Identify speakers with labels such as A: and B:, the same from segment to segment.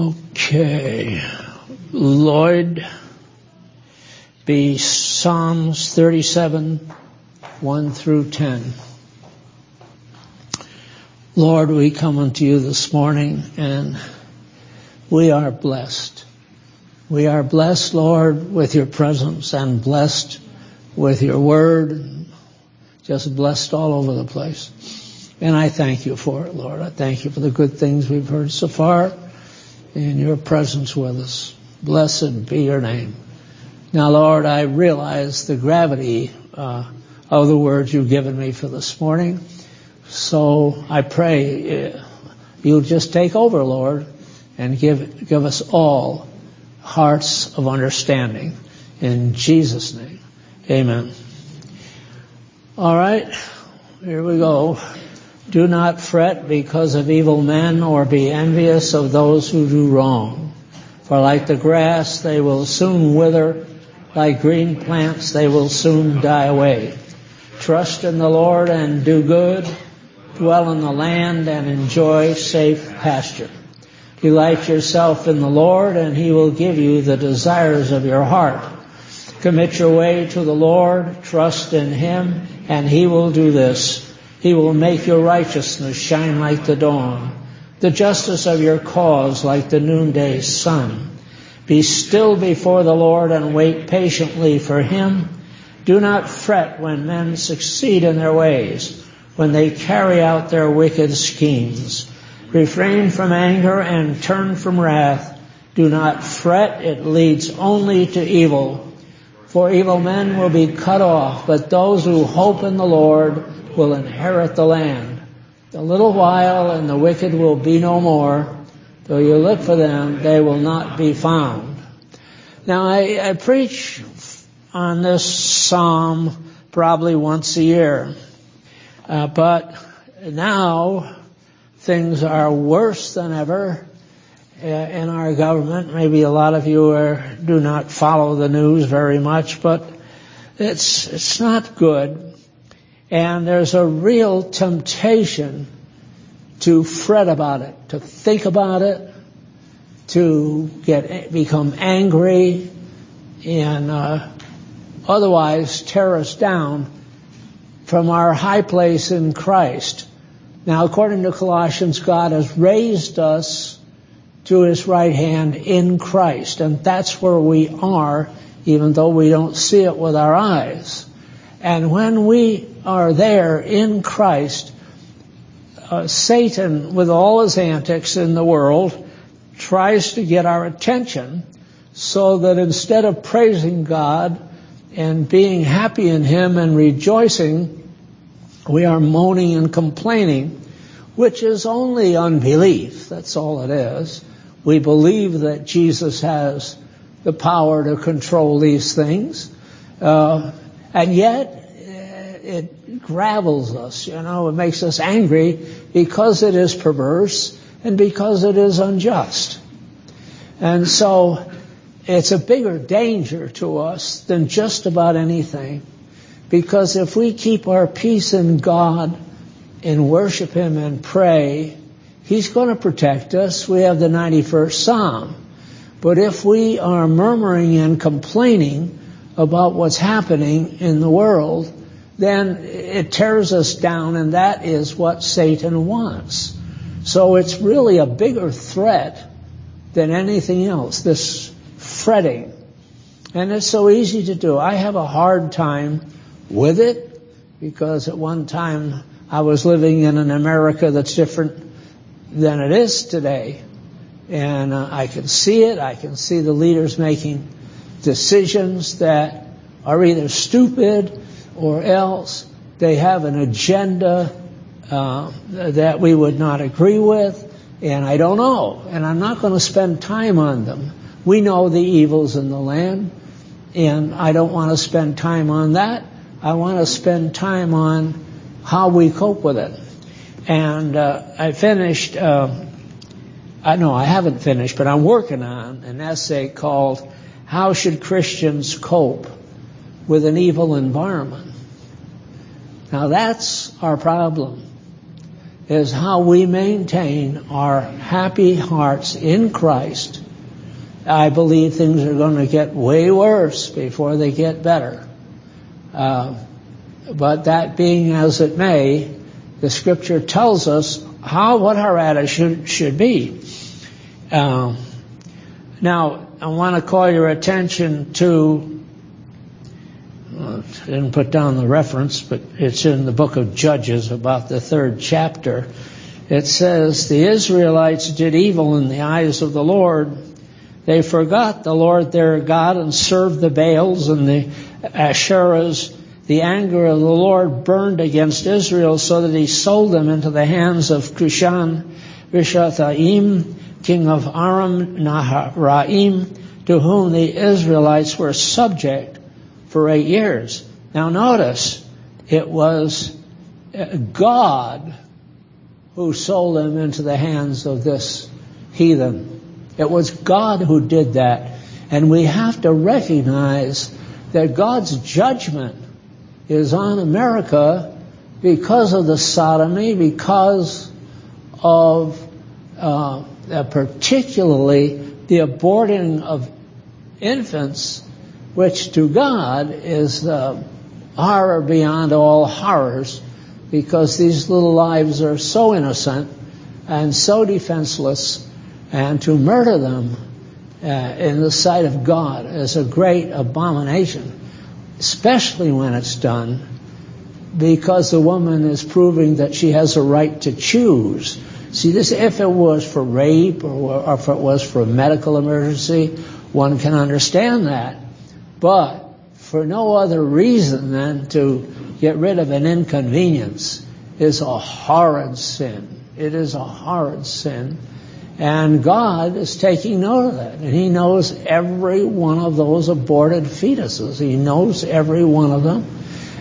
A: Okay. Lloyd, be Psalms 37, 1 through 10. Lord, we come unto you this morning, and we are blessed. We are blessed, Lord, with your presence, and blessed with your word, just blessed all over the place. And I thank you for it, Lord. I thank you for the good things we've heard so far in your presence with us. Blessed be your name. Now, Lord, I realize the gravity of the words you've given me for this morning. So I pray you'll just take over, Lord, and give us all hearts of understanding. In Jesus' name, amen. All right, here we go. Do not fret because of evil men, or be envious of those who do wrong. For like the grass, they will soon wither. Like green plants, they will soon die away. Trust in the Lord and do good. Dwell in the land and enjoy safe pasture. Delight yourself in the Lord, and he will give you the desires of your heart. Commit your way to the Lord. Trust in him, and he will do this. He will make your righteousness shine like the dawn, the justice of your cause like the noonday sun. Be still before the Lord and wait patiently for him. Do not fret when men succeed in their ways, when they carry out their wicked schemes. Refrain from anger and turn from wrath. Do not fret, it leads only to evil. For evil men will be cut off, but those who hope in the Lord will inherit the land. A little while and the wicked will be no more. Though you look for them, they will not be found. Now, I preach on this psalm probably once a year. But now things are worse than ever in our government. Maybe a lot of you do not follow the news very much, but it's not good. And there's a real temptation to fret about it, to think about it, to become angry, and otherwise tear us down from our high place in Christ. Now, according to Colossians, God has raised us to his right hand in Christ, and that's where we are, even though we don't see it with our eyes. And when we are there in Christ, Satan, with all his antics in the world, tries to get our attention so that instead of praising God and being happy in him and rejoicing, we are moaning and complaining, which is only unbelief. That's all it is. We believe that Jesus has the power to control these things, and yet it gravels us, it makes us angry because it is perverse and because it is unjust. And so it's a bigger danger to us than just about anything, because if we keep our peace in God and worship him and pray, he's going to protect us. We have the 91st Psalm. But if we are murmuring and complaining about what's happening in the world, then it tears us down, and that is what Satan wants. So it's really a bigger threat than anything else, this fretting. And it's so easy to do. I have a hard time with it, because at one time I was living in an America that's different than it is today. And I can see it. I can see the leaders making decisions that are either stupid or else they have an agenda that we would not agree with. And I don't know. And I'm not going to spend time on them. We know the evils in the land, and I don't want to spend time on that. I want to spend time on how we cope with it. And I finished... I haven't finished, but I'm working on an essay called How Should Christians Cope with an Evil Environment? Now that's our problem. is how we maintain our happy hearts in Christ. I believe things are going to get way worse before they get better. But that being as it may, the Scripture tells us what our attitude should be. Now, I want to call your attention to, I didn't put down the reference, but it's in the book of Judges, about the 3rd chapter. It says, the Israelites did evil in the eyes of the Lord. They forgot the Lord their God and served the Baals and the Asherahs. The anger of the Lord burned against Israel so that he sold them into the hands of Cushan Rishathaim, king of Aram Naharaim, to whom the Israelites were subject for 8 years. Now notice, it was God who sold them into the hands of this heathen. It was God who did that. And we have to recognize that God's judgment is on America because of the sodomy, because of particularly the aborting of infants, which to God is horror beyond all horrors, because these little lives are so innocent and so defenseless, and to murder them in the sight of God is a great abomination, especially when it's done because the woman is proving that she has a right to choose. See, this, if it was for rape or if it was for a medical emergency, one can understand that. But for no other reason than to get rid of an inconvenience is a horrid sin. It is a horrid sin. And God is taking note of that. And he knows every one of those aborted fetuses. He knows every one of them.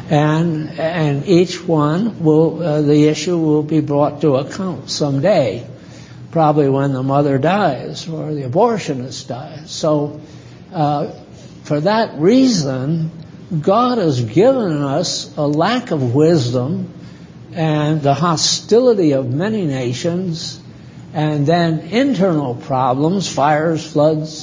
A: And each one will, the issue will be brought to account someday. Probably when the mother dies or the abortionist dies. So, for that reason, God has given us a lack of wisdom and the hostility of many nations, and then internal problems, fires, floods,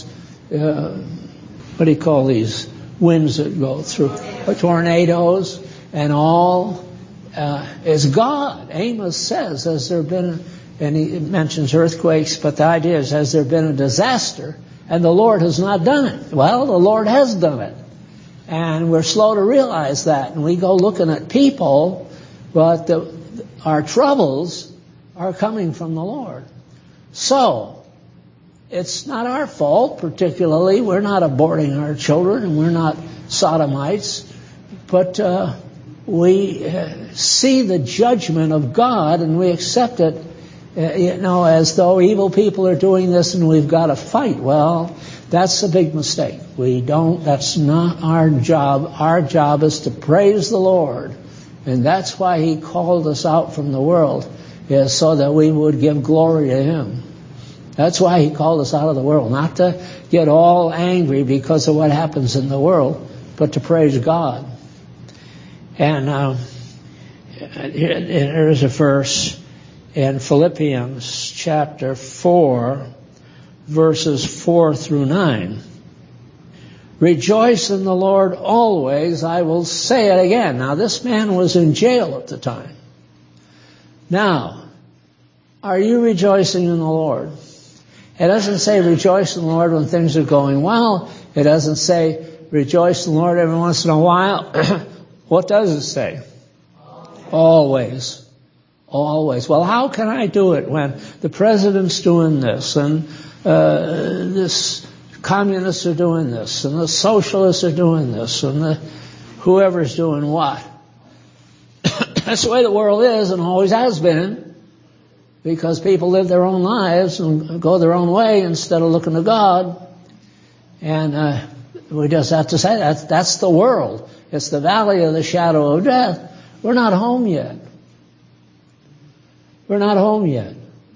A: what do you call these winds that go through, tornadoes, and all, is God. Amos says, has there been, and he mentions earthquakes, but the idea is, has there been a disaster, and the Lord has not done it? Well, the Lord has done it. And we're slow to realize that, and we go looking at people, but our troubles are coming from the Lord. So, it's not our fault particularly. We're not aborting our children, and we're not sodomites. But we see the judgment of God, and we accept it, as though evil people are doing this and we've got to fight. Well, that's a big mistake. That's not our job. Our job is to praise the Lord. And that's why he called us out from the world, is so that we would give glory to him. That's why he called us out of the world, not to get all angry because of what happens in the world, but to praise God. And here's a verse in Philippians chapter 4, verses 4 through 9. Rejoice in the Lord always. I will say it again. Now, this man was in jail at the time. Now, are you rejoicing in the Lord? It doesn't say rejoice in the Lord when things are going well. It doesn't say rejoice in the Lord every once in a while. What does it say? Always. Always. Well, how can I do it when the president's doing this, and this communists are doing this, and the socialists are doing this, and the whoever's doing what? That's the way the world is and always has been, because people live their own lives and go their own way instead of looking to God. And we just have to say that's the world. It's the valley of the shadow of death. We're not home yet. We're not home yet.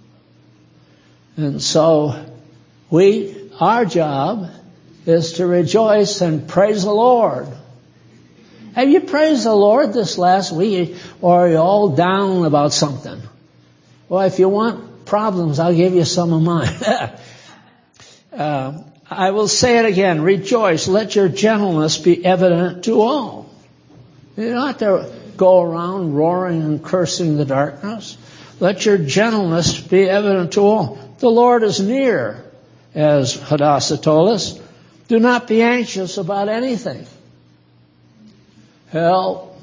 A: And so our job is to rejoice and praise the Lord. Have you praised the Lord this last week, or are you all down about something? Well, if you want problems, I'll give you some of mine. I will say it again. Rejoice. Let your gentleness be evident to all. You don't have to go around roaring and cursing the darkness. Let your gentleness be evident to all. The Lord is near, as Hadassah told us. Do not be anxious about anything. But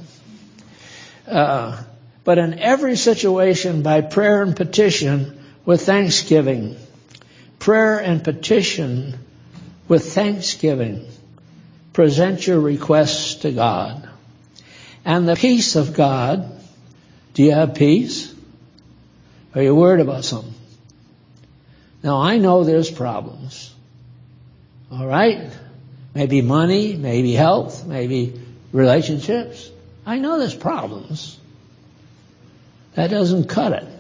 A: in every situation, by prayer and petition with thanksgiving. Prayer and petition with thanksgiving. Present your requests to God. And the peace of God. Do you have peace? Are you worried about something? Now, I know there's problems. All right? Maybe money, maybe health, maybe relationships. I know there's problems. That doesn't cut it.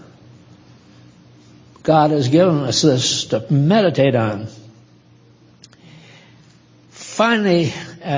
A: God has given us this to meditate on. Finally,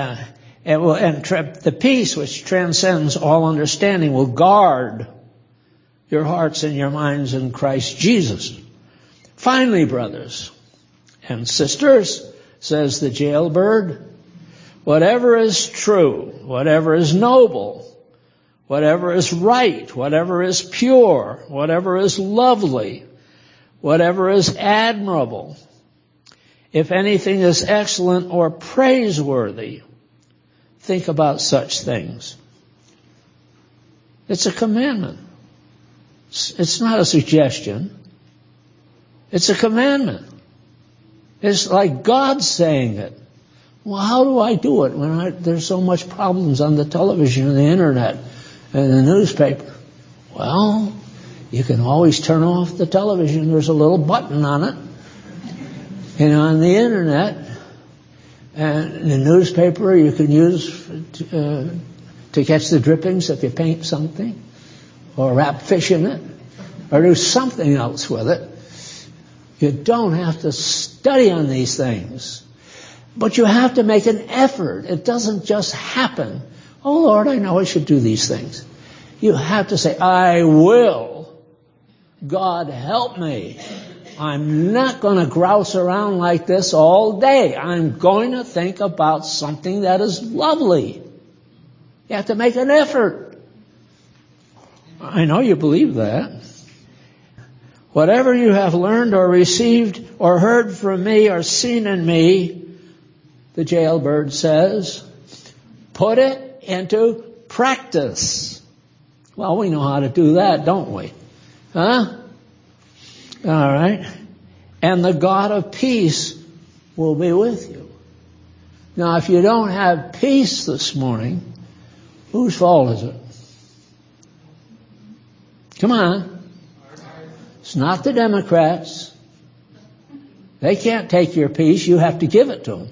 A: the peace which transcends all understanding will guard your hearts and your minds in Christ Jesus. Finally, brothers and sisters, says the jailbird, whatever is true, whatever is noble, whatever is right, whatever is pure, whatever is lovely, whatever is admirable, if anything is excellent or praiseworthy, think about such things. It's a commandment. It's not a suggestion. It's a commandment. It's like God saying it. Well, how do I do it when there's so much problems on the television and the internet and the newspaper? Well, you can always turn off the television. There's a little button on it. And on the internet and the newspaper you can use to catch the drippings if you paint something or wrap fish in it or do something else with it. You don't have to study on these things. But you have to make an effort. It doesn't just happen. Oh, Lord, I know I should do these things. You have to say, I will. God, help me. I'm not going to grouse around like this all day. I'm going to think about something that is lovely. You have to make an effort. I know you believe that. Whatever you have learned or received or heard from me or seen in me, the jailbird says, put it into practice. Well, we know how to do that, don't we? Huh? All right. And the God of peace will be with you. Now, if you don't have peace this morning, whose fault is it? Come on. It's not the Democrats. They can't take your peace. You have to give it to them.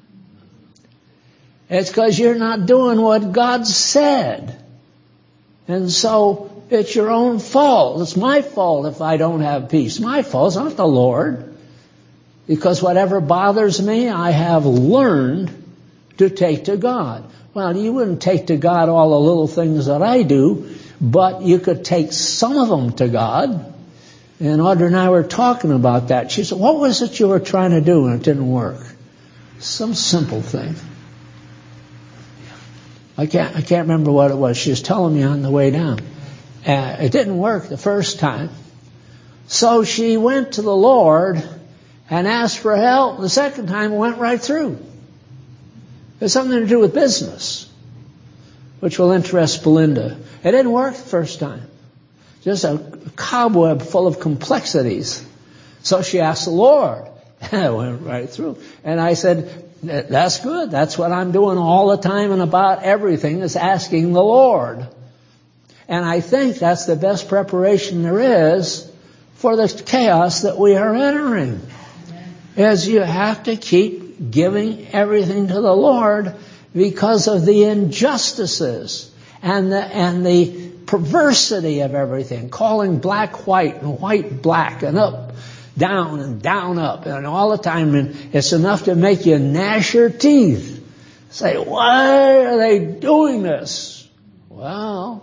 A: It's because you're not doing what God said. And so it's your own fault. It's my fault if I don't have peace. My fault. It's not the Lord. Because whatever bothers me, I have learned to take to God. Well, you wouldn't take to God all the little things that I do, but you could take some of them to God. And Audrey and I were talking about that. She said, what was it you were trying to do and it didn't work? Some simple thing. I can't remember what it was. She was telling me on the way down. It didn't work the first time. So she went to the Lord and asked for help. The second time it went right through. It's something to do with business, which will interest Belinda. It didn't work the first time. Just a cobweb full of complexities. So she asked the Lord. And it went right through. And I said, that's good. That's what I'm doing all the time and about everything is asking the Lord. And I think that's the best preparation there is for the chaos that we are entering. Is you have to keep giving everything to the Lord because of the injustices and the perversity of everything. Calling black white and white black and up down and down up and all the time, and it's enough to make you gnash your teeth. Say, why are they doing this? Well,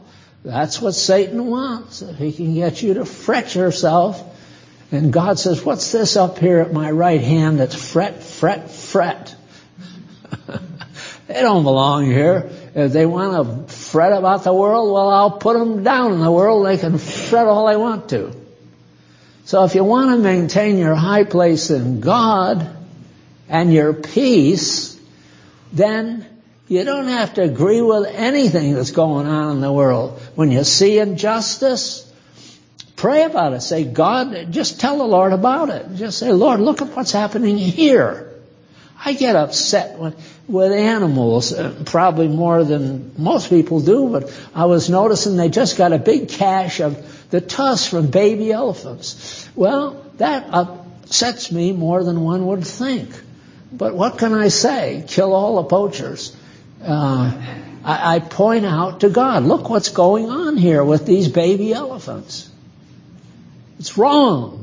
A: That's what Satan wants. If he can get you to fret yourself. And God says, what's this up here at my right hand that's fret, fret, fret? They don't belong here. If they want to fret about the world, well, I'll put them down in the world. They can fret all they want to. So if you want to maintain your high place in God and your peace, then you don't have to agree with anything that's going on in the world. When you see injustice, pray about it. Say, God, just tell the Lord about it. Just say, Lord, look at what's happening here. I get upset with animals, probably more than most people do, but I was noticing they just got a big cache of the tusks from baby elephants. Well, that upsets me more than one would think. But what can I say? Kill all the poachers. I point out to God, look what's going on here with these baby elephants. It's wrong.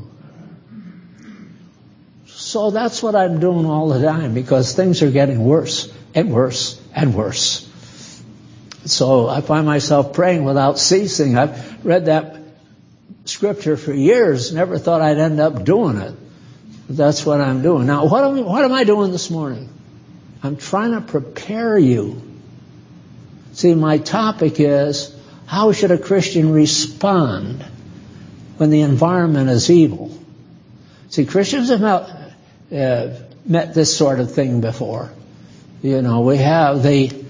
A: So that's what I'm doing all the time, because things are getting worse and worse and worse. So I find myself praying without ceasing. I've read that scripture for years, never thought I'd end up doing it. But that's what I'm doing. Now, what am I doing this morning? I'm trying to prepare you. See, my topic is, how should a Christian respond when the environment is evil? See, Christians have met this sort of thing before. You know, we have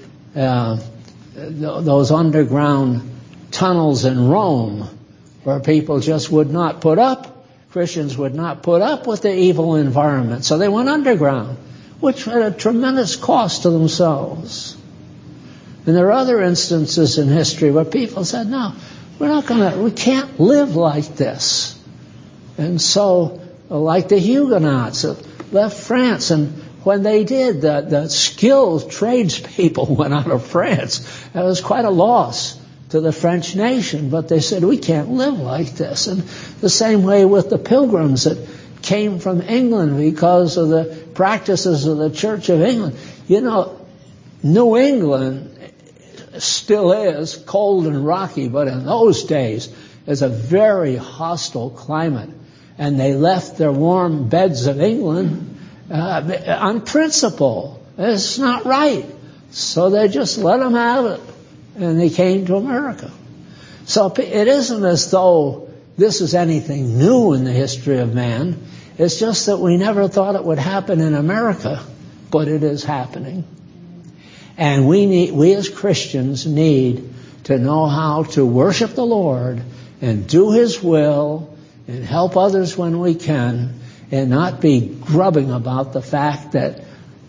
A: those underground tunnels in Rome where people just would not put up, Christians would not put up with the evil environment. So they went underground, which had a tremendous cost to themselves. And there are other instances in history where people said, no, we can't live like this. And so, like the Huguenots left France, and when they did, the skilled tradespeople went out of France. That was quite a loss to the French nation, but they said, we can't live like this. And the same way with the pilgrims that came from England because of the practices of the Church of England. You know, New England still is cold and rocky, but in those days is a very hostile climate. And they left their warm beds of England on principle. It's not right. So they just let them have it. And they came to America. So it isn't as though this is anything new in the history of man. It's just that we never thought it would happen in America, but it is happening. And we as Christians need to know how to worship the Lord and do His will and help others when we can, and not be grubbing about the fact that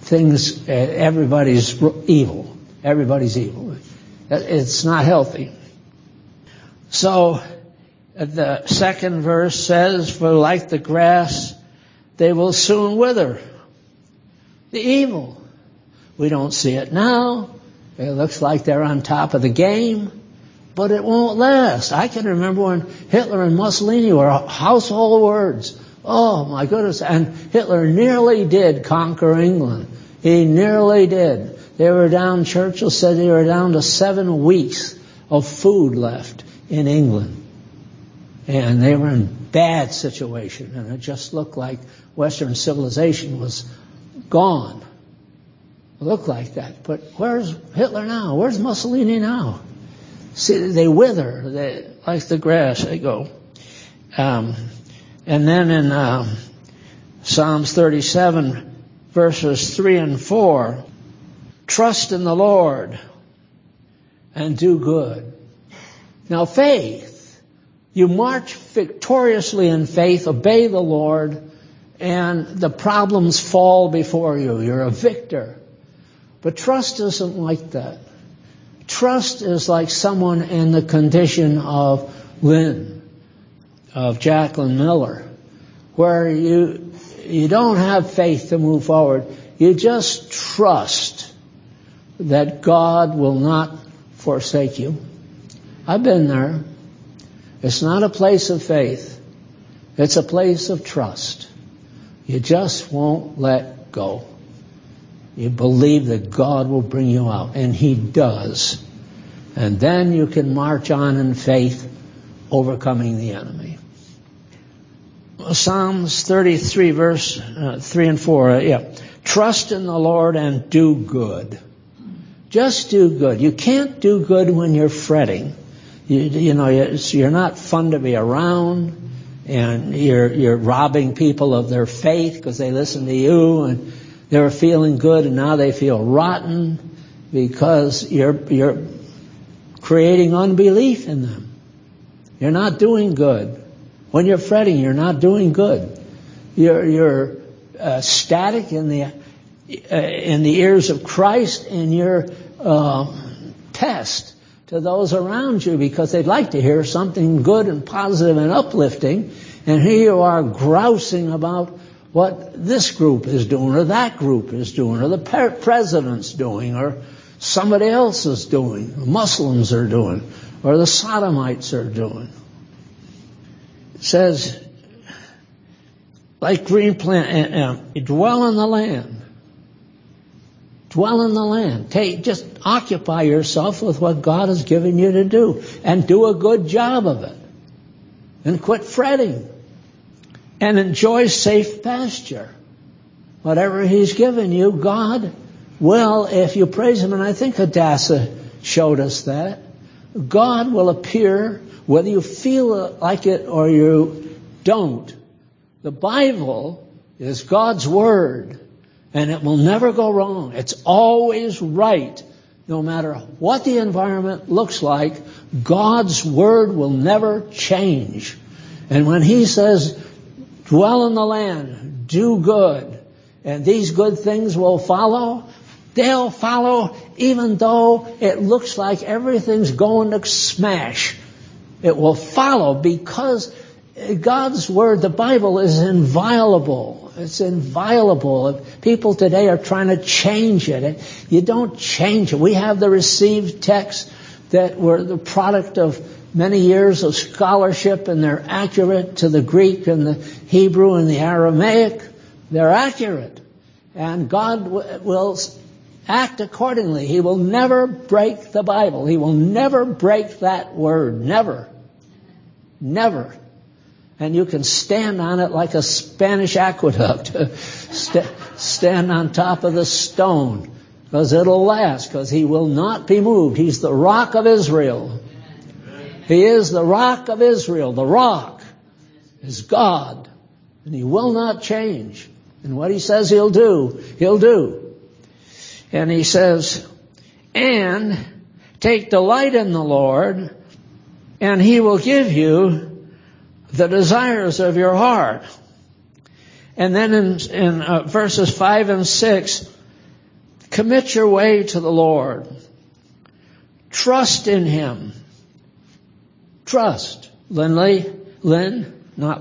A: everybody's evil. Everybody's evil. It's not healthy. So the second verse says, for like the grass, they will soon wither. The evil. We don't see it now. It looks like they're on top of the game, but it won't last. I can remember when Hitler and Mussolini were household words. Oh, my goodness. And Hitler nearly did conquer England. He nearly did. Churchill said they were down to 7 weeks of food left in England. And they were in bad situation. And it just looked like Western civilization was gone. It looked like that. But where's Hitler now? Where's Mussolini now? See, they wither. Like the grass, they go. And then in Psalms 37, verses 3 and 4, trust in the Lord and do good. Now faith, you march victoriously in faith, obey the Lord, and the problems fall before you. You're a victor. But trust isn't like that. Trust is like someone in the condition of Lynn, of Jacqueline Miller, where you don't have faith to move forward. You just trust that God will not forsake you. I've been there. It's not a place of faith. It's a place of trust. You just won't let go. You believe that God will bring you out, and He does. And then you can march on in faith, overcoming the enemy. Psalms 33, verse 3 and 4. Trust in the Lord and do good. Just do good. You can't do good when you're fretting. You're not fun to be around, and you're robbing people of their faith because they listen to you, and they were feeling good, and now they feel rotten because you're creating unbelief in them. You're not doing good. When you're fretting, you're not doing good. You're static in the ears of Christ, and you're pest to those around you because they'd like to hear something good and positive and uplifting, and here you are grousing about what this group is doing or that group is doing or the president's doing or somebody else is doing, Muslims are doing, or the Sodomites are doing. It says, like green plant, dwell in the land. Dwell in the land. Just occupy yourself with what God has given you to do and do a good job of it. And quit fretting. And enjoy safe pasture. Whatever He's given you, God will, if you praise Him, and I think Hadassah showed us that, God will appear whether you feel like it or you don't. The Bible is God's Word. And it will never go wrong. It's always right. No matter what the environment looks like, God's Word will never change. And when He says, dwell in the land, do good, and these good things will follow, they'll follow even though it looks like everything's going to smash. It will follow because God's Word, the Bible, is inviolable. It's inviolable. People today are trying to change it. You don't change it. We have the received texts that were the product of many years of scholarship, and they're accurate to the Greek and the Hebrew and the Aramaic. They're accurate. And God will act accordingly. He will never break the Bible. He will never break that Word. Never. Never. And you can stand on it like a Spanish aqueduct. Stand on top of the stone. Because it'll last. Because He will not be moved. He's the rock of Israel. He is the rock of Israel. The rock is God. And He will not change. And what He says He'll do, He'll do. And He says, and take delight in the Lord, and He will give you the desires of your heart. And then in verses 5 and 6, commit your way to the Lord. Trust in Him. Trust. Jacqueline.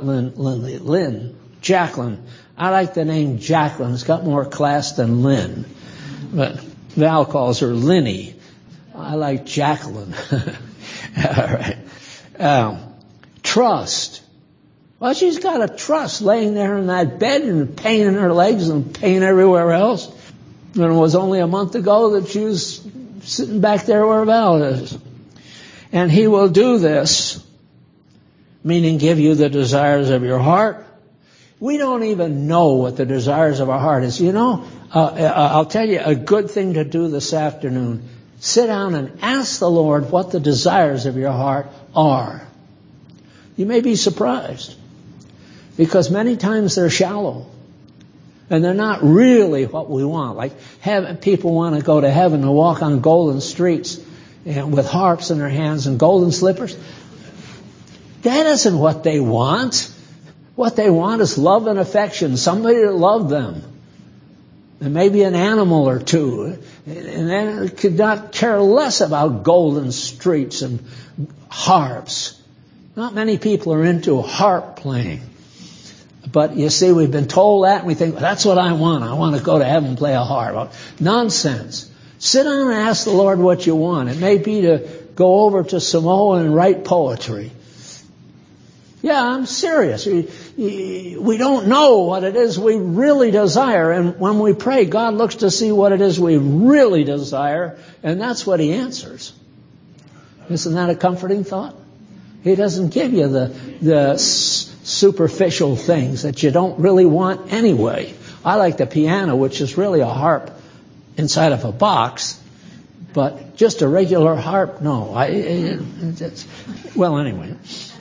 A: I like the name Jacqueline. It's got more class than Lynn. But Val calls her Linny. I like Jacqueline. All right. Trust. Well, she's got a trust laying there in that bed and pain in her legs and pain everywhere else. And it was only a month ago that she was sitting back there where Val is. And He will do this, meaning give you the desires of your heart. We don't even know what the desires of our heart is. I'll tell you a good thing to do this afternoon. Sit down and ask the Lord what the desires of your heart are. You may be surprised. Because many times they're shallow. And they're not really what we want. Like people want to go to heaven and walk on golden streets and with harps in their hands and golden slippers. That isn't what they want. What they want is love and affection. Somebody to love them. And maybe an animal or two. And then it could not care less about golden streets and harps. Not many people are into harp playing. But you see, we've been told that, and we think, well, that's what I want. I want to go to heaven and play a harp. Nonsense. Sit down and ask the Lord what you want. It may be to go over to Samoa and write poetry. Yeah, I'm serious. We don't know what it is we really desire. And when we pray, God looks to see what it is we really desire, and that's what He answers. Isn't that a comforting thought? He doesn't give you the superficial things that you don't really want anyway. I like the piano, which is really a harp inside of a box, but just a regular harp, no. Well, anyway.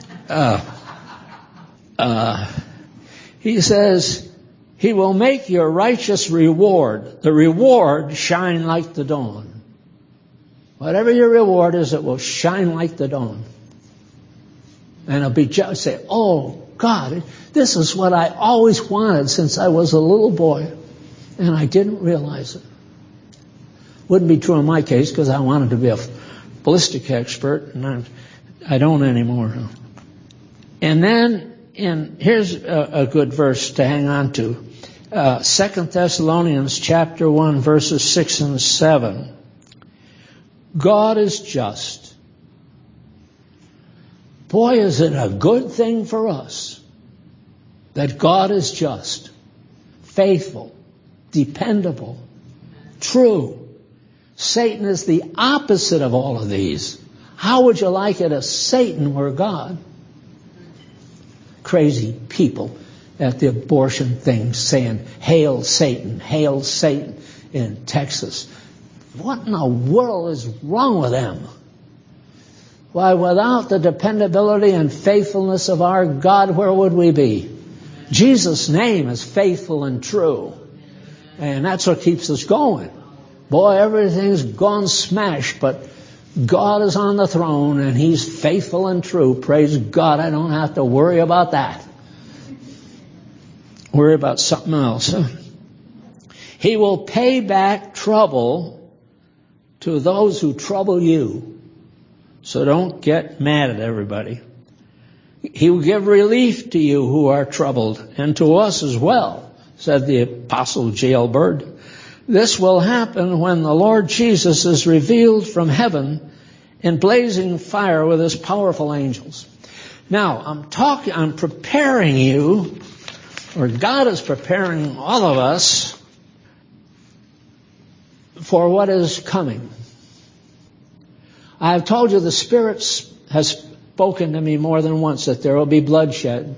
A: He says, He will make your righteous reward, the reward, shine like the dawn. Whatever your reward is, it will shine like the dawn. And it'll be just say, oh, God, this is what I always wanted since I was a little boy, and I didn't realize it. Wouldn't be true in my case because I wanted to be a ballistic expert, and I don't anymore. And then, here's a good verse to hang on to. 2 Thessalonians chapter 1, verses 6 and 7. God is just. Boy, is it a good thing for us that God is just, faithful, dependable, true. Satan is the opposite of all of these. How would you like it if Satan were God? Crazy people at the abortion thing saying, hail Satan in Texas. What in the world is wrong with them? Why, without the dependability and faithfulness of our God, where would we be? Jesus' name is faithful and true. And that's what keeps us going. Boy, everything's gone smash, but God is on the throne and He's faithful and true. Praise God, I don't have to worry about that. Worry about something else. He will pay back trouble to those who trouble you. So don't get mad at everybody. He will give relief to you who are troubled, and to us as well, said the Apostle Jailbird. This will happen when the Lord Jesus is revealed from heaven in blazing fire with His powerful angels. Now, I'm preparing you, or God is preparing all of us for what is coming. I have told you the Spirit has spoken to me more than once that there will be bloodshed.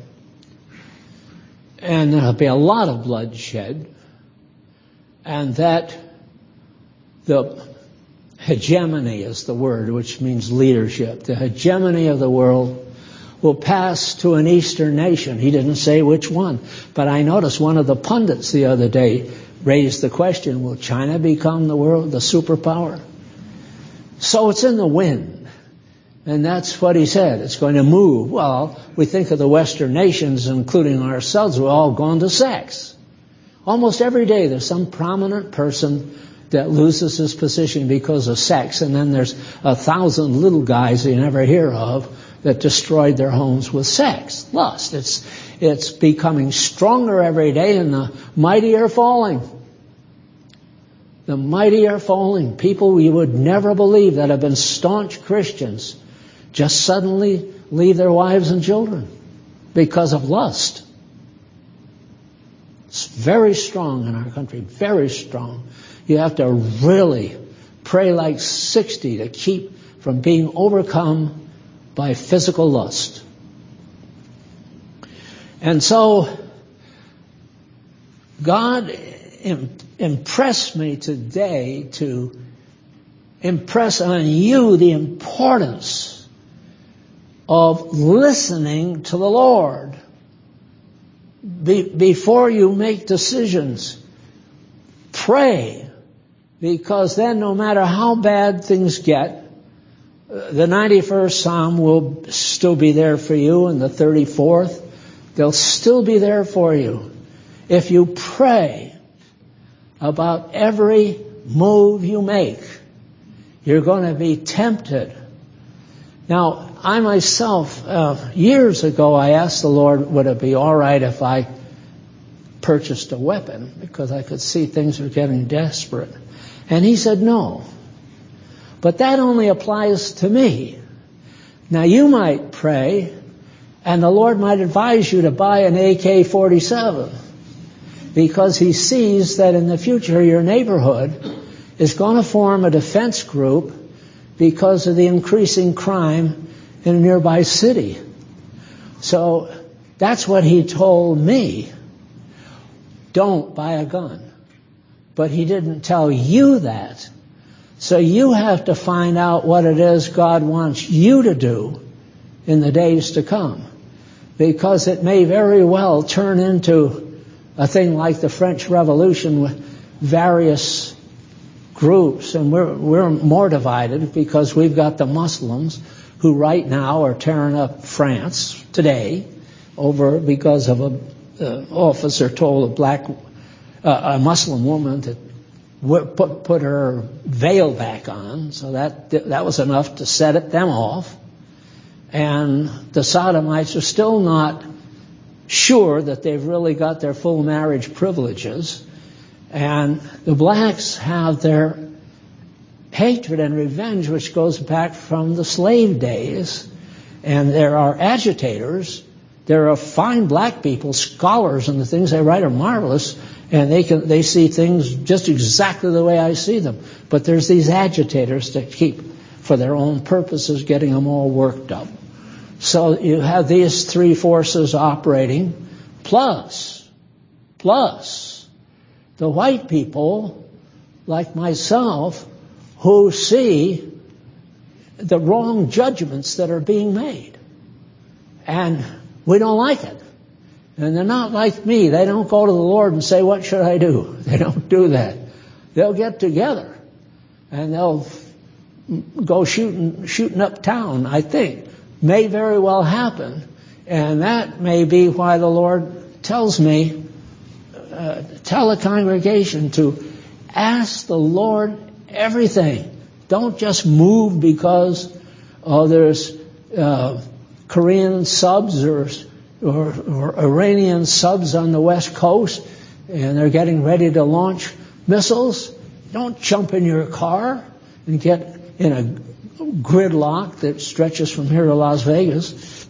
A: And there will be a lot of bloodshed. And that the hegemony is the word, which means leadership. The hegemony of the world will pass to an Eastern nation. He didn't say which one. But I noticed one of the pundits the other day raised the question, will China become the superpower? So it's in the wind. And that's what he said. It's going to move. Well, we think of the Western nations, including ourselves, we're all gone to sex. Almost every day there's some prominent person that loses his position because of sex. And then there's 1,000 little guys you never hear of that destroyed their homes with sex. Lust. It's becoming stronger every day, and the mighty are falling. The mighty are falling. People you would never believe that have been staunch Christians just suddenly leave their wives and children because of lust. It's very strong in our country, very strong. You have to really pray like 60 to keep from being overcome by physical lust. And so God impressed me today to impress on you the importance of listening to the Lord before you make decisions. Pray, because then no matter how bad things get, the 91st Psalm will still be there for you, and the 34th, they'll still be there for you. If you pray about every move you make, you're going to be tempted. Now, I myself, years ago, I asked the Lord, would it be all right if I purchased a weapon? Because I could see things were getting desperate. And He said no. But that only applies to me. Now, you might pray, and the Lord might advise you to buy an AK-47, because He sees that in the future your neighborhood is going to form a defense group because of the increasing crime in a nearby city. So that's what he told me. Don't buy a gun. But he didn't tell you that. So you have to find out what it is God wants you to do in the days to come. Because it may very well turn into a thing like the French Revolution with various groups. And we're more divided because we've got the Muslims who right now are tearing up France today because of an officer told a Muslim woman to put her veil back on. So that was enough to set them off. And the Sodomites are still not sure that they've really got their full marriage privileges. And the blacks have their hatred and revenge, which goes back from the slave days. And there are agitators. There are fine black people, scholars, and the things they write are marvelous. And they see things just exactly the way I see them. But there's these agitators that keep, for their own purposes, getting them all worked up. So you have these three forces operating, plus the white people, like myself, who see the wrong judgments that are being made. And we don't like it. And they're not like me. They don't go to the Lord and say, what should I do? They don't do that. They'll get together and they'll go shooting uptown, I think. May very well happen. And that may be why the Lord tells me, tell the congregation to ask the Lord everything. Don't just move because there's Korean subs or Iranian subs on the West Coast and they're getting ready to launch missiles. Don't jump in your car and get in a gridlock that stretches from here to Las Vegas.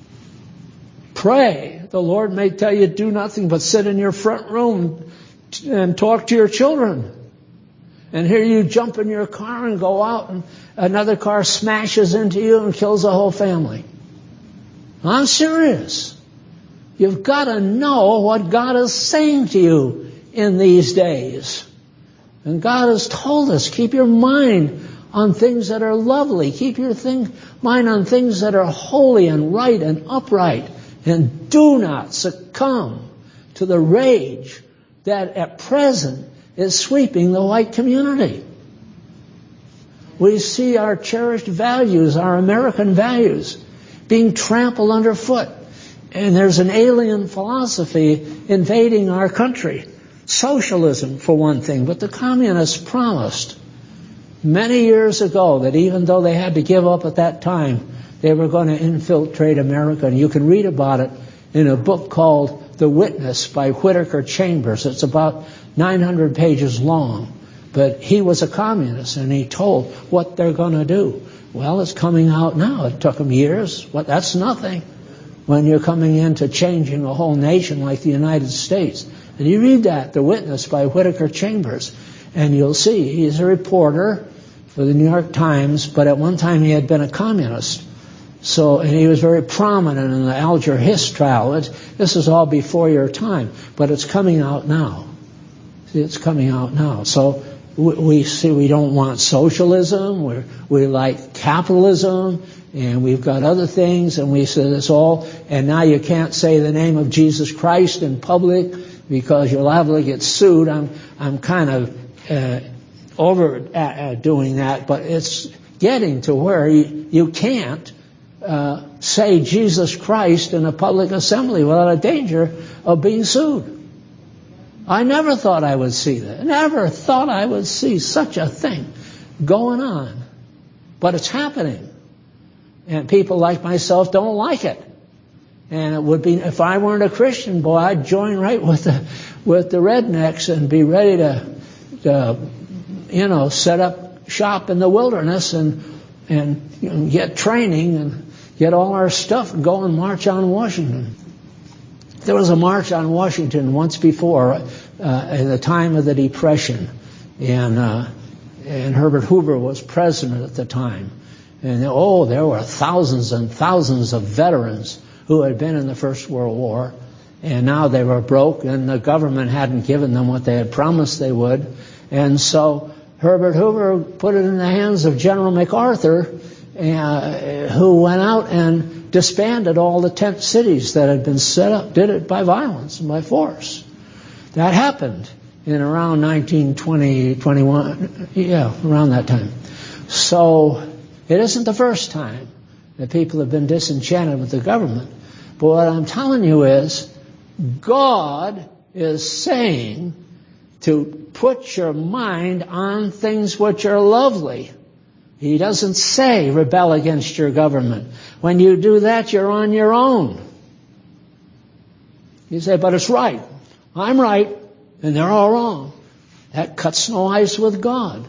A: Pray. The Lord may tell you do nothing but sit in your front room and talk to your children. And here you jump in your car and go out and another car smashes into you and kills the whole family. I'm serious. You've got to know what God is saying to you in these days. And God has told us, keep your mind on things that are lovely. Keep your mind on things that are holy and right and upright. And do not succumb to the rage that at present is sweeping the white community. We see our cherished values, our American values, being trampled underfoot. And there's an alien philosophy invading our country. Socialism, for one thing. But the communists promised many years ago that even though they had to give up at that time, they were going to infiltrate America. And you can read about it in a book called The Witness by Whittaker Chambers. It's about 900 pages long. But he was a communist and he told what they're going to do. Well, it's coming out now. It took them years. That's nothing when you're coming into changing a whole nation like the United States. And you read that, The Witness by Whittaker Chambers, and you'll see he's a reporter for the New York Times, but at one time he had been a communist. And he was very prominent in the Alger Hiss trial. This is all before your time, but it's coming out now. See, it's coming out now. So we see we don't want socialism. We like capitalism, and we've got other things, and we say this all. And now you can't say the name of Jesus Christ in public because you're liable to get sued. I'm kind of over doing that, but it's getting to where you can't say Jesus Christ in a public assembly without a danger of being sued. I never thought I would see that. Never thought I would see such a thing going on. But it's happening. And people like myself don't like it. And it would be, if I weren't a Christian, boy, I'd join right with the rednecks and be ready to set up shop in the wilderness and get training and get all our stuff and go and march on Washington. There was a march on Washington once before in the time of the Depression, and and Herbert Hoover was president at the time. And there were thousands and thousands of veterans who had been in the First World War, and now they were broke, and the government hadn't given them what they had promised they would. And so Herbert Hoover put it in the hands of General MacArthur, who went out and disbanded all the tent cities that had been set up, did it by violence and by force. That happened in around 1920, 21, around that time. So it isn't the first time that people have been disenchanted with the government. But what I'm telling you is, God is saying to put your mind on things which are lovely. He doesn't say rebel against your government. When you do that, you're on your own. You say, but it's right. I'm right, and they're all wrong. That cuts no ice with God.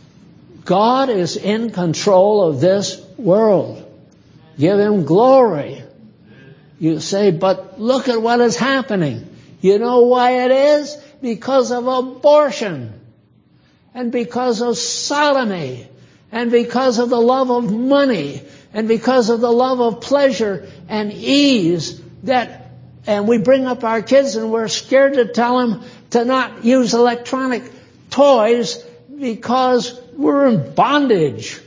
A: God is in control of this world. Give Him glory. You say, but look at what is happening. You know why it is? Because of abortion, and because of sodomy, and because of the love of money, and because of the love of pleasure and ease and we bring up our kids and we're scared to tell them to not use electronic toys because we're in bondage.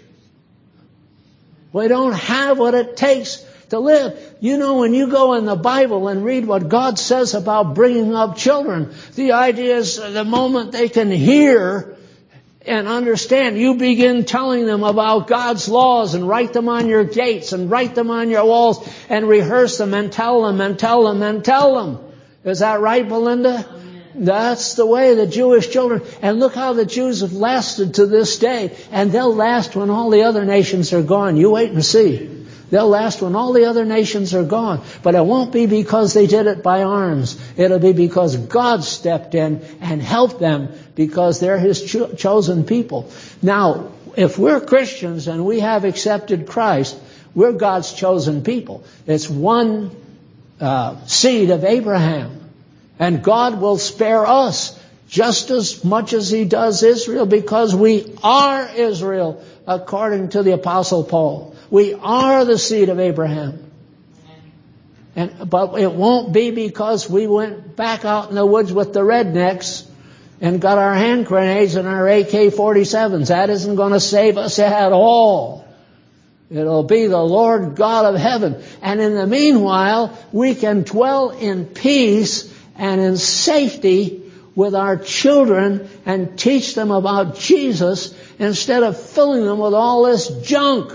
A: We don't have what it takes to live. You know, when you go in the Bible and read what God says about bringing up children, the idea is the moment they can hear and understand, you begin telling them about God's laws and write them on your gates and write them on your walls and rehearse them and tell them and tell them and tell them. Is that right, Belinda? That's the way the Jewish children, and look how the Jews have lasted to this day, and they'll last when all the other nations are gone. You wait and see. They'll last when all the other nations are gone. But it won't be because they did it by arms. It'll be because God stepped in and helped them, because they're His chosen people. Now, if we're Christians and we have accepted Christ, we're God's chosen people. It's one seed of Abraham. And God will spare us just as much as He does Israel, because we are Israel, according to the Apostle Paul. We are the seed of Abraham. But it won't be because we went back out in the woods with the rednecks and got our hand grenades and our AK-47s. That isn't going to save us at all. It'll be the Lord God of heaven. And in the meanwhile, we can dwell in peace and in safety with our children and teach them about Jesus instead of filling them with all this junk.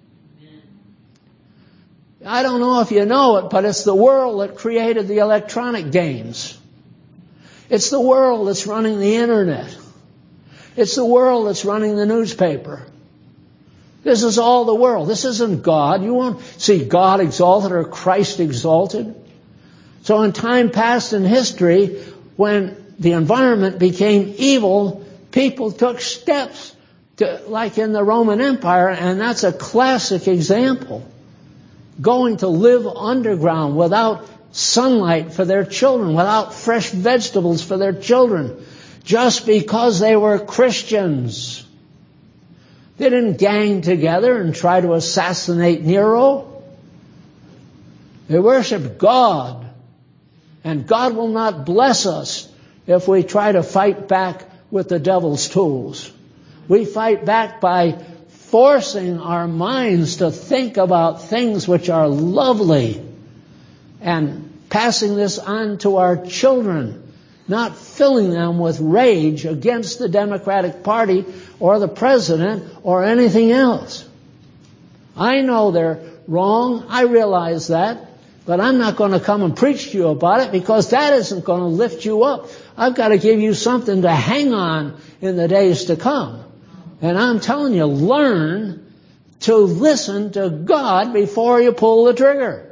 A: I don't know if you know it, but it's the world that created the electronic games. It's the world that's running the internet. It's the world that's running the newspaper. This is all the world. This isn't God. You won't see God exalted or Christ exalted. So in time past in history, when the environment became evil, people took steps like in the Roman Empire, and that's a classic example. Going to live underground without sunlight for their children, without fresh vegetables for their children, just because they were Christians. They didn't gang together and try to assassinate Nero. They worshiped God. And God will not bless us if we try to fight back with the devil's tools. We fight back by forcing our minds to think about things which are lovely and passing this on to our children, not filling them with rage against the Democratic Party or the president or anything else. I know they're wrong. I realize that. But I'm not going to come and preach to you about it, because that isn't going to lift you up. I've got to give you something to hang on in the days to come. And I'm telling you, learn to listen to God before you pull the trigger.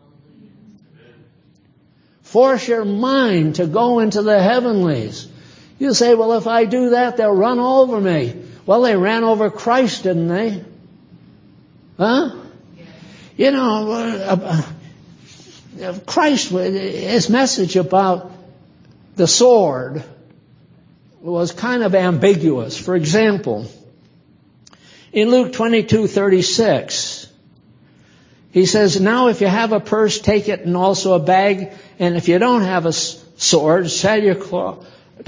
A: Force your mind to go into the heavenlies. You say, well, if I do that, they'll run over me. Well, they ran over Christ, didn't they? Huh? You know, Christ, his message about the sword was kind of ambiguous. For example, in Luke 22:36, he says, now if you have a purse, take it, and also a bag, and if you don't have a sword, sell your cloak,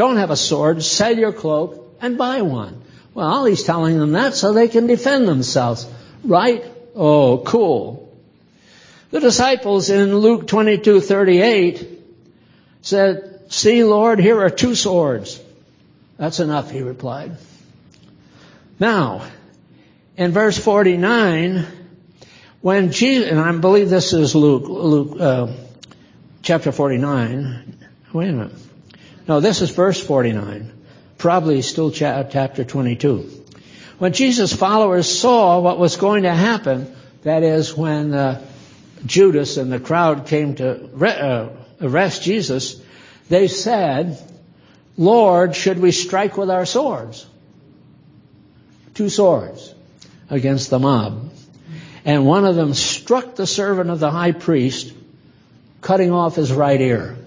A: and buy one. Well, he's telling them that so they can defend themselves, right? Oh, cool. The disciples in Luke 22:38 said, see, Lord, here are 2 swords. That's enough, he replied. Now, in verse 49, when Jesus, and I believe this is Luke chapter 49. Wait a minute. No, this is verse 49. Probably still chapter 22. When Jesus' followers saw what was going to happen, that is when Judas and the crowd came to arrest Jesus, they said, Lord, should we strike with our swords? 2 swords against the mob. And one of them struck the servant of the high priest, cutting off his right ear.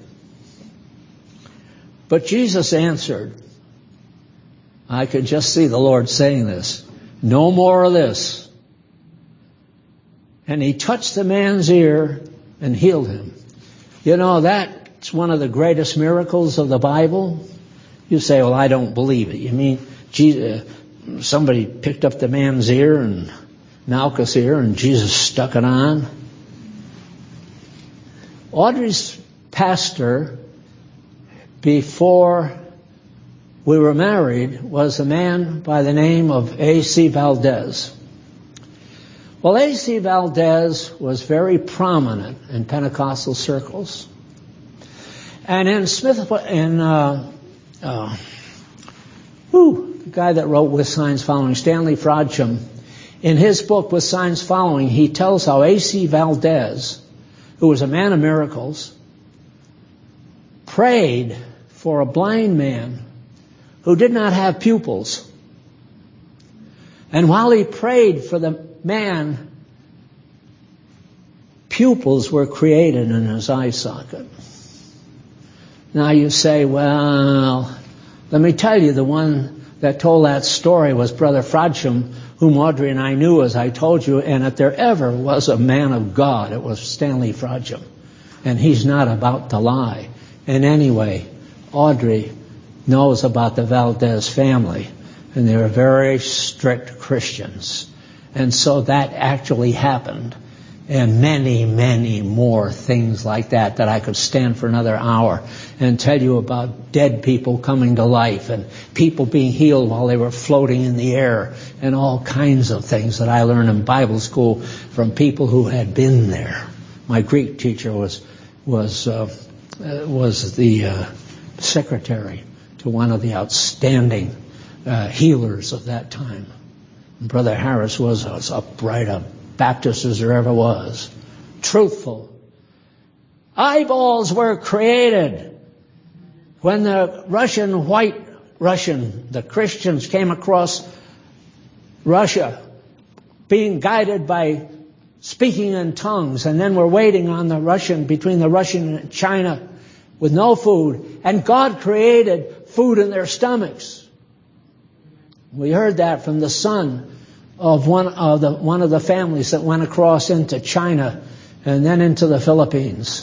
A: But Jesus answered, I could just see the Lord saying this, no more of this. And he touched the man's ear and healed him. You know, that's one of the greatest miracles of the Bible. You say, well, I don't believe it. You mean somebody picked up the man's ear, and Malchus' ear, and Jesus stuck it on? Audrey's pastor, before we were married, was a man by the name of A.C. Valdez. Well, A.C. Valdez was very prominent in Pentecostal circles. And in the guy that wrote With Signs Following, Stanley Frodsham, in his book With Signs Following, he tells how A.C. Valdez, who was a man of miracles, prayed for a blind man who did not have pupils. And while he prayed for the man, pupils were created in his eye socket. Now you say, well, let me tell you, the one that told that story was Brother Frodsham, whom Audrey and I knew, as I told you, and if there ever was a man of God, it was Stanley Frodsham. And he's not about to lie. And anyway, Audrey knows about the Valdez family, and they were very strict Christians. And so that actually happened. And many, many more things like that I could stand for another hour and tell you about dead people coming to life and people being healed while they were floating in the air and all kinds of things that I learned in Bible school from people who had been there. My Greek teacher was the secretary to one of the outstanding healers of that time. Brother Harris was as upright a Baptist as there ever was. Truthful. Eyeballs were created when the the Christians came across Russia, being guided by speaking in tongues, and then were waiting on between the Russian and China with no food, and God created food in their stomachs. We heard that from the son of one of the families that went across into China and then into the Philippines.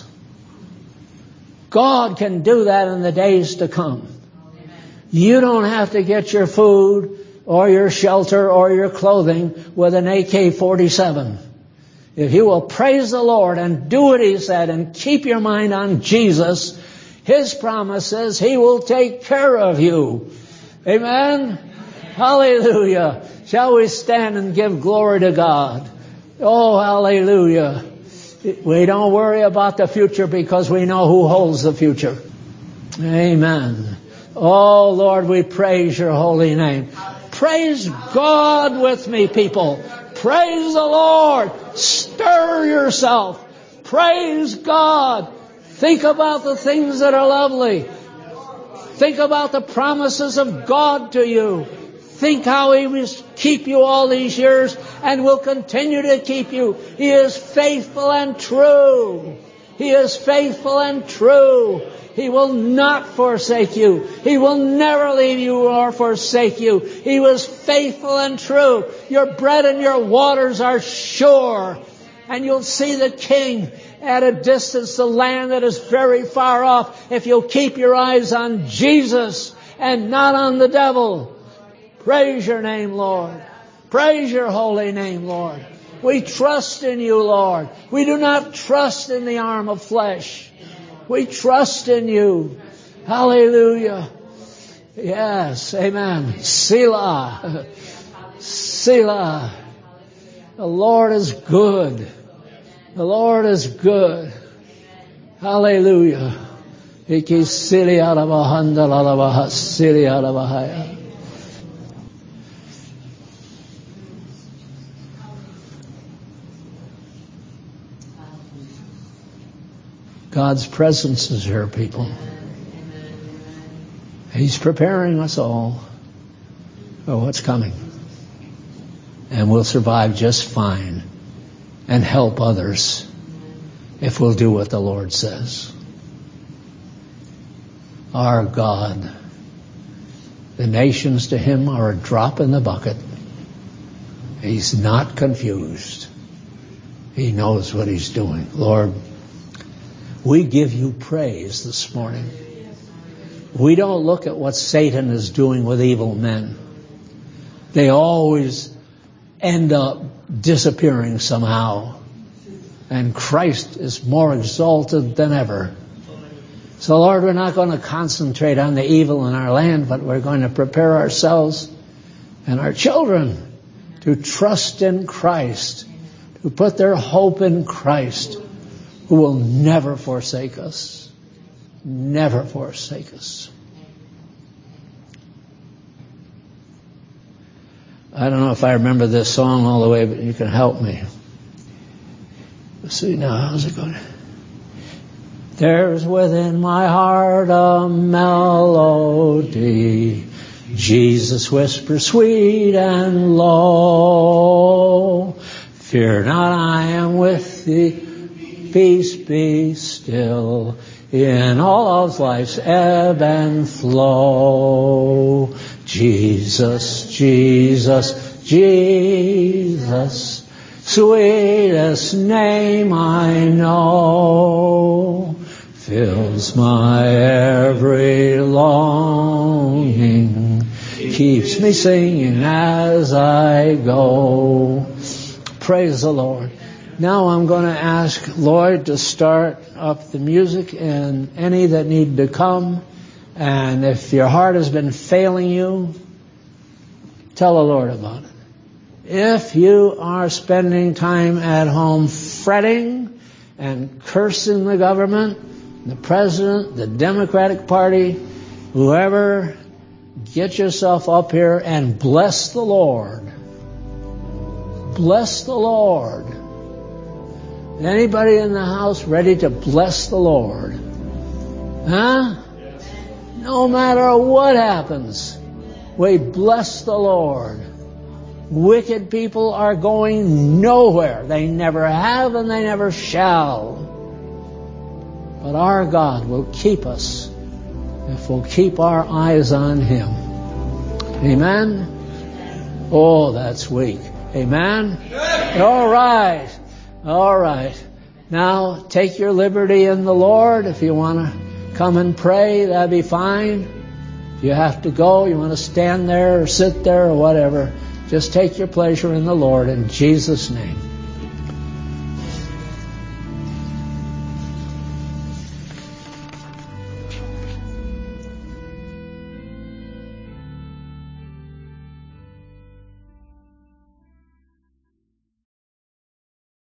A: God can do that in the days to come. Amen. You don't have to get your food or your shelter or your clothing with an AK-47. If you will praise the Lord and do what He said and keep your mind on Jesus, His promises, He will take care of you. Amen? Hallelujah. Shall we stand and give glory to God? Oh, hallelujah. We don't worry about the future because we know who holds the future. Amen. Oh, Lord, we praise your holy name. Praise God with me, people. Praise the Lord. Stir yourself. Praise God. Think about the things that are lovely. Think about the promises of God to you. Think how He will keep you all these years and will continue to keep you. He is faithful and true. He is faithful and true. He will not forsake you. He will never leave you or forsake you. He was faithful and true. Your bread and your waters are sure. And you'll see the King at a distance, the land that is very far off, if you'll keep your eyes on Jesus and not on the devil. Praise your name, Lord. Praise your holy name, Lord. We trust in you, Lord. We do not trust in the arm of flesh. We trust in you. Hallelujah. Yes, amen. Selah. Selah. The Lord is good. The Lord is good. Hallelujah. God's presence is here, people. He's preparing us all for what's coming. And we'll survive just fine and help others if we'll do what the Lord says. Our God, the nations to Him are a drop in the bucket. He's not confused. He knows what He's doing. Lord, we give you praise this morning. We don't look at what Satan is doing with evil men. They always end up disappearing somehow. And Christ is more exalted than ever. So, Lord, we're not going to concentrate on the evil in our land, but we're going to prepare ourselves and our children to trust in Christ, to put their hope in Christ, who will never forsake us. Never forsake us. I don't know if I remember this song all the way, but you can help me. Let's see now, how's it going? There's within my heart a melody, Jesus whispers sweet and low. Fear not, I am with thee. Peace be still in all of life's ebb and flow. Jesus, Jesus, Jesus, sweetest name I know, fills my every longing, keeps me singing as I go. Praise the Lord. Now I'm going to ask Lloyd to start up the music and any that need to come. And if your heart has been failing you, tell the Lord about it. If you are spending time at home fretting and cursing the government, the president, the Democratic Party, whoever, get yourself up here and bless the Lord. Bless the Lord. Anybody in the house ready to bless the Lord? Huh? No matter what happens, we bless the Lord. Wicked people are going nowhere. They never have and they never shall. But our God will keep us if we'll keep our eyes on Him. Amen? Oh, that's weak. Amen? All right. All right. Now, take your liberty in the Lord. If you want to come and pray, that'd be fine. If you have to go, you want to stand there or sit there or whatever, just take your pleasure in the Lord in Jesus' name.